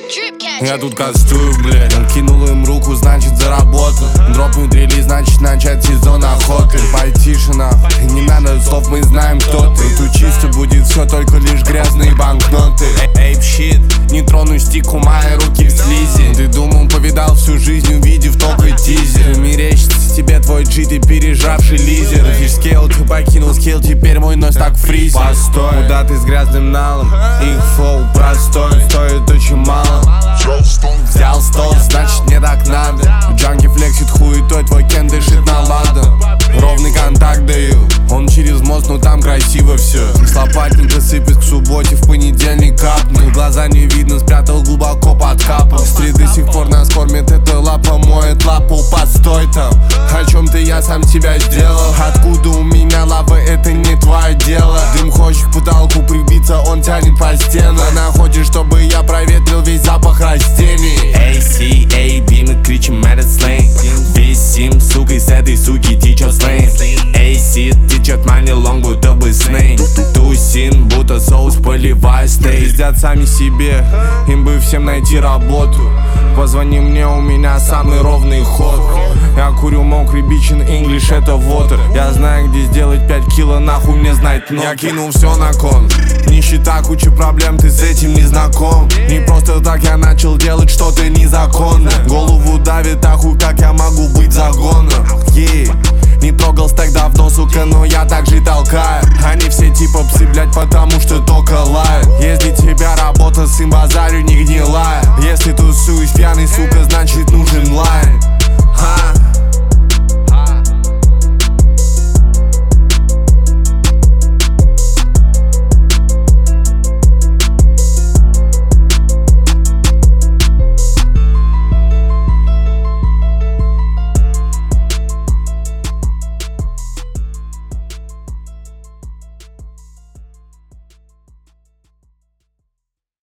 Я тут кастую, блядь. Он кинул им руку, значит заработал. Дропнуть релиз, значит начать сезон охоты. Потише нахуй, не надо слов, мы знаем кто ты. Тут чисто будет все, только лишь грязные банкноты. Эйп щит, не трону стику, мои руки в слизи. Ты думал, повидал всю жизнь, увидев только тизер. Мерещится тебе твой джит и пережравший лизер. Фишскейл, ты покинул скилл, теперь мой нос так фризер. Постой, куда ты с грязным налом? Их флоу простой, стоит очень мало. Взял стол, значит не так надо. Джанки флексит хуетой, твой кен дышит на ладан. Ровный контакт даю, он через мост, но там красиво все. С лопатника сыпет к субботе, в понедельник капнул. Глаза не видно, спрятал глубоко под капом. Стрит до сих пор нас кормит, эта лапа моет лапу. Постой там, о чем-то я сам тебя сделал. Откуда у меня лава, это не твое дело. Дым хочет к потолку прибиться, он тянет по стенам. Она хочет, чтобы я проветрил весь запах растений. ACAB, мы кричим этот сленг. Висим, сука, с этой суки течет сленг. AC течет мани лонг, будто бы снейк. Тусин, будто соус, поливая стейк. Пиздят сами себе, им бы всем найти работу. Позвони мне, у меня самый ровный ход. Я курю мокрый бичин, English это water. Я знаю, где сделать 5 кило, нахуй мне знать ноты. Я кинул все на кон, нищета, куча проблем, ты с этим не знаком. Не просто так я начал делать что-то незаконное. Голову давит, ахуй, как я могу быть загоном. Не трогал стек давно, сука, но я так же толкаю. Они все типа псы, блять, потому что только лают. Если тебя работа с им базарю не гнилая. Если тусуюсь пьяный, сука, значит